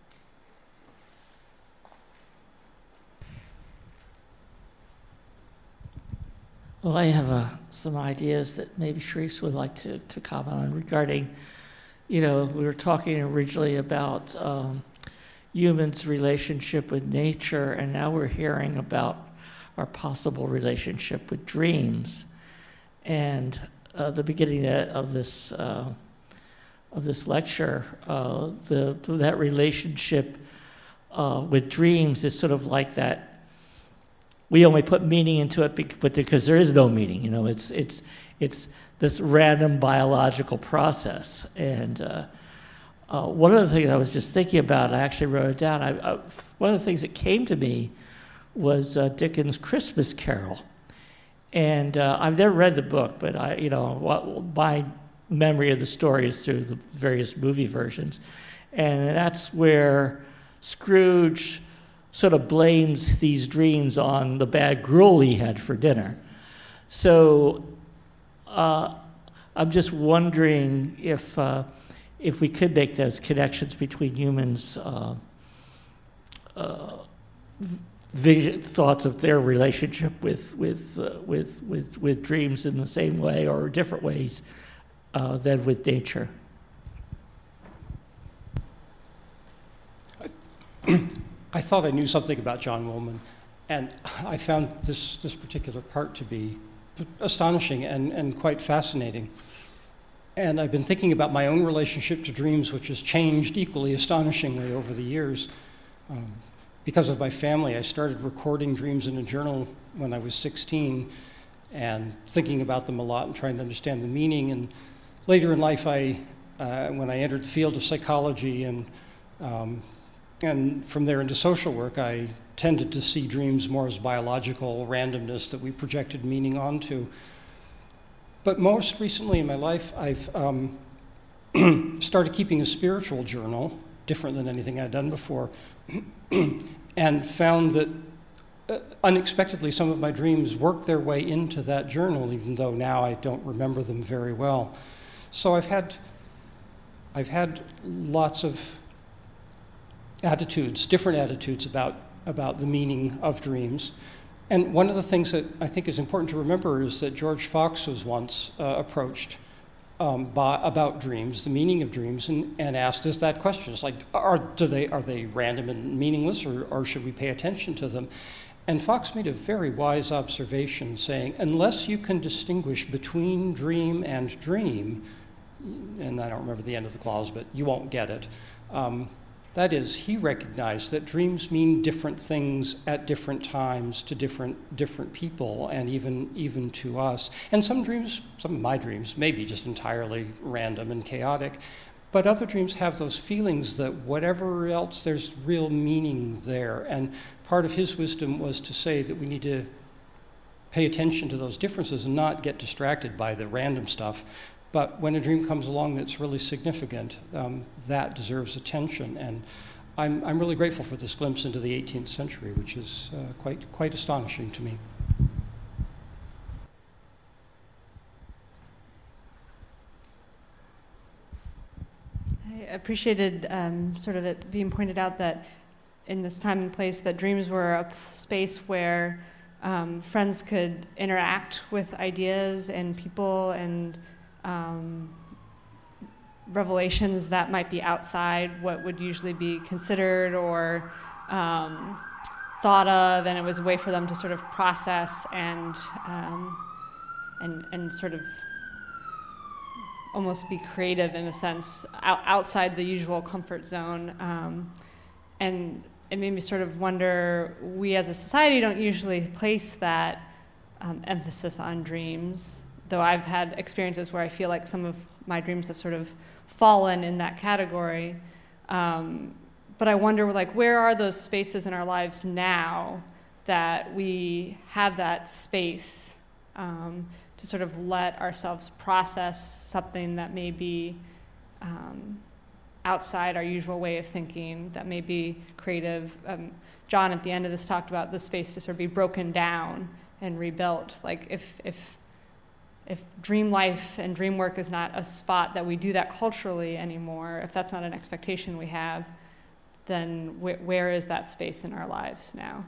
Well, I have uh, some ideas that maybe Sharice would like to, to comment on regarding, you know, we were talking originally about um, humans' relationship with nature, and now we're hearing about our possible relationship with dreams. And uh, the beginning of this uh, of this lecture, uh, the that relationship uh, with dreams is sort of like that. We only put meaning into it because there is no meaning. You know, it's it's it's this random biological process. And uh, uh, one of the things I was just thinking about, I actually wrote it down. I, I, one of the things that came to me was uh, Dickens' Christmas Carol, and uh, I've never read the book, but I, you know, what, my memory of the story is through the various movie versions, and that's where Scrooge sort of blames these dreams on the bad gruel he had for dinner. So uh, I'm just wondering if uh, if we could make those connections between humans' uh, uh, vision, thoughts of their relationship with with, uh, with with with dreams in the same way or different ways uh, than with nature. thought I knew something about John Woolman, and I found this, this particular part to be astonishing and, and quite fascinating. And I've been thinking about my own relationship to dreams, which has changed equally astonishingly over the years. Um, because of my family, I started recording dreams in a journal when I was sixteen and thinking about them a lot and trying to understand the meaning. And later in life, I, uh, when I entered the field of psychology and um, and from there into social work, I tended to see dreams more as biological randomness that we projected meaning onto. But most recently in my life, I've um, started keeping a spiritual journal, different than anything I'd done before, and found that uh, unexpectedly some of my dreams worked their way into that journal, even though now I don't remember them very well. So I've had, I've had lots of attitudes, different attitudes about, about the meaning of dreams. And one of the things that I think is important to remember is that George Fox was once uh, approached um, by, about dreams, the meaning of dreams, and, and asked us that question. It's like, are, do they, are they random and meaningless, or, or should we pay attention to them? And Fox made a very wise observation saying, unless you can distinguish between dream and dream, and I don't remember the end of the clause, but you won't get it. Um, That is, he recognized that dreams mean different things at different times to different different people, and even even to us. And some dreams, some of my dreams, may be just entirely random and chaotic, but other dreams have those feelings that whatever else, there's real meaning there. And part of his wisdom was to say that we need to pay attention to those differences and not get distracted by the random stuff. But when a dream comes along that's really significant, um, that deserves attention. And I'm, I'm really grateful for this glimpse into the eighteenth century, which is uh, quite, quite astonishing to me. I appreciated um, sort of it being pointed out that in this time and place that dreams were a space where um, friends could interact with ideas and people and Um, revelations that might be outside what would usually be considered or um, thought of, and it was a way for them to sort of process and um, and and sort of almost be creative in a sense out, outside the usual comfort zone. Um, and it made me sort of wonder, we as a society don't usually place that um, emphasis on dreams, though I've had experiences where I feel like some of my dreams have sort of fallen in that category. Um, but I wonder, like, where are those spaces in our lives now that we have that space um, to sort of let ourselves process something that may be um, outside our usual way of thinking, that may be creative. Um, John, at the end of this, talked about the space to sort of be broken down and rebuilt. Like, if if If dream life and dream work is not a spot that we do that culturally anymore, if that's not an expectation we have, then wh- where is that space in our lives now?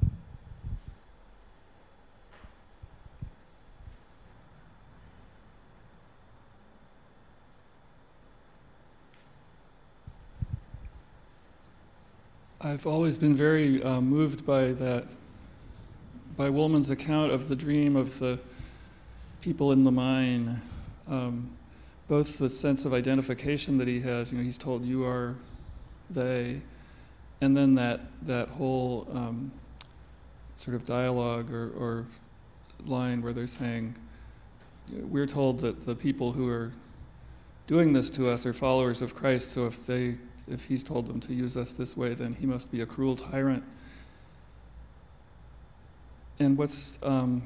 I've always been very uh, moved by that, by Woolman's account of the dream of the people in the mine, um, both the sense of identification that he has, you know, he's told you are they, and then that that whole um, sort of dialogue or, or line where they're saying, we're told that the people who are doing this to us are followers of Christ, so if they, if he's told them to use us this way, then he must be a cruel tyrant. And what's um,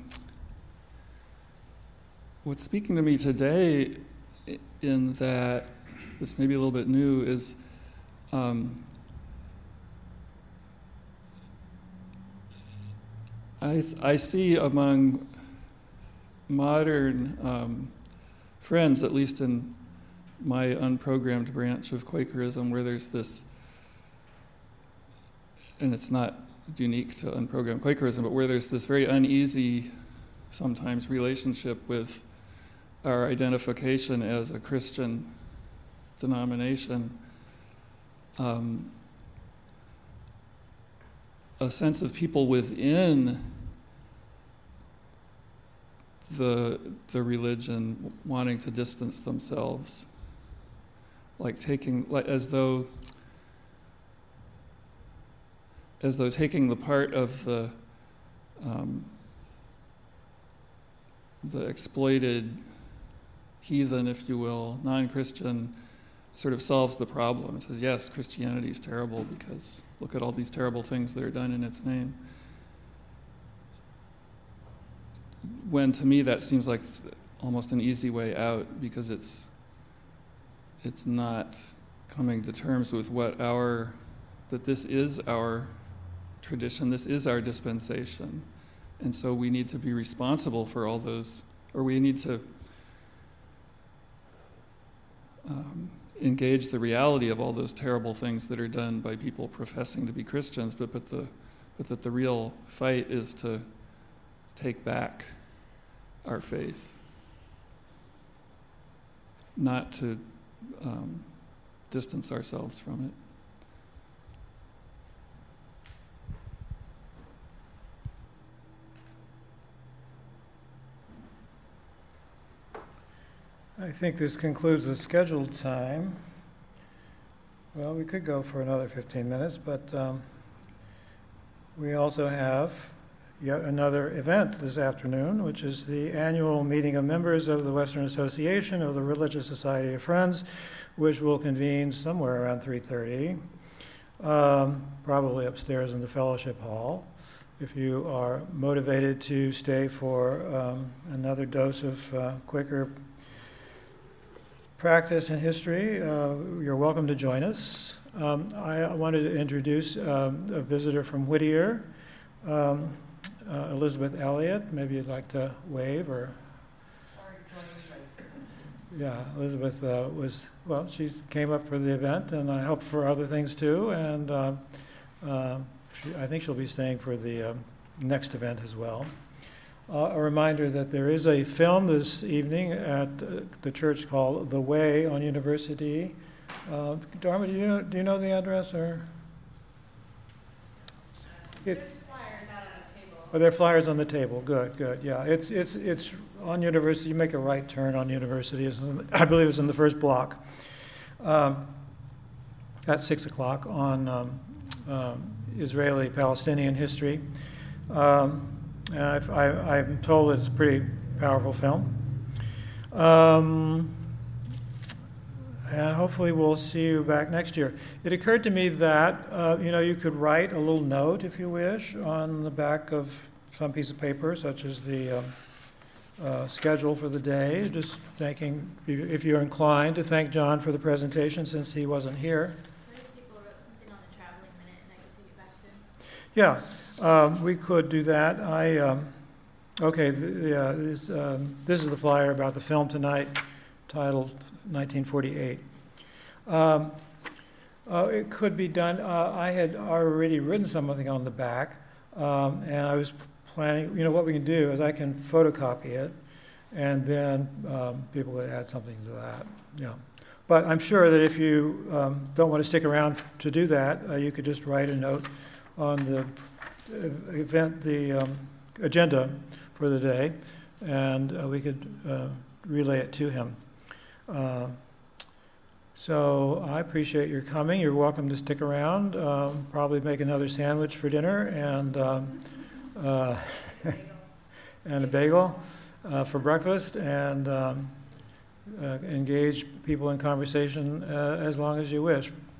What's speaking to me today in that, this may be a little bit new, is um, I, I see among modern um, friends, at least in my unprogrammed branch of Quakerism, where there's this, and it's not unique to unprogrammed Quakerism, but where there's this very uneasy, sometimes, relationship with our identification as a Christian denomination. Um, a sense of people within the the religion wanting to distance themselves, like taking, like as though as though taking the part of the um, the exploited heathen, if you will, non-Christian, sort of solves the problem. It says, yes, Christianity is terrible because look at all these terrible things that are done in its name. When to me that seems like almost an easy way out, because it's it's not coming to terms with what our, that this is our tradition, this is our dispensation. And so we need to be responsible for all those, or we need to um, engage the reality of all those terrible things that are done by people professing to be Christians, but, but, the, but that the real fight is to take back our faith, not to um, distance ourselves from it. I think this concludes the scheduled time. Well, we could go for another fifteen minutes, but um, we also have yet another event this afternoon, which is the annual meeting of members of the Western Association of the Religious Society of Friends, which will convene somewhere around three thirty, um, probably upstairs in the fellowship hall. If you are motivated to stay for um, another dose of uh, Quaker practice and history, uh, you're welcome to join us. Um, I wanted to introduce um, a visitor from Whittier, um, uh, Elizabeth Elliott. Maybe you'd like to wave or... Yeah, Elizabeth uh, was, well, she came up for the event, and I hope for other things too, and uh, uh, she, I think she'll be staying for the uh, next event as well. Uh, a reminder that there is a film this evening at uh, the church called The Way on University. Uh, Dharma, do you know, do you know the address? Or it, There's flyers out on a table. Oh, there are flyers on the table. Good, good. Yeah, it's it's it's on University. You make a right turn on University. It's in, I believe it's in the first block. Um, at six o'clock on um, um, Israeli-Palestinian history. Um, And I've, I, I'm told it's a pretty powerful film. Um, and hopefully we'll see you back next year. It occurred to me that, uh, you know, you could write a little note, if you wish, on the back of some piece of paper, such as the um, uh, schedule for the day, just thanking, if you're inclined, to thank John for the presentation since he wasn't here. People wrote something on the traveling minute, and I could take it back to him. Yeah. Um, we could do that. I um, okay. The, yeah, this, um, this is the flyer about the film tonight, titled nineteen forty-eight. Um, uh, it could be done. Uh, I had already written something on the back, um, and I was planning. You know what we can do is I can photocopy it, and then um, people could add something to that. Yeah. But I'm sure that if you um, don't want to stick around to do that, uh, you could just write a note on the event, the um, agenda for the day, and uh, we could uh, relay it to him. Uh, so I appreciate your coming. You're welcome to stick around, um, probably make another sandwich for dinner, and um, uh, and a bagel uh, for breakfast, and um, uh, engage people in conversation uh, as long as you wish.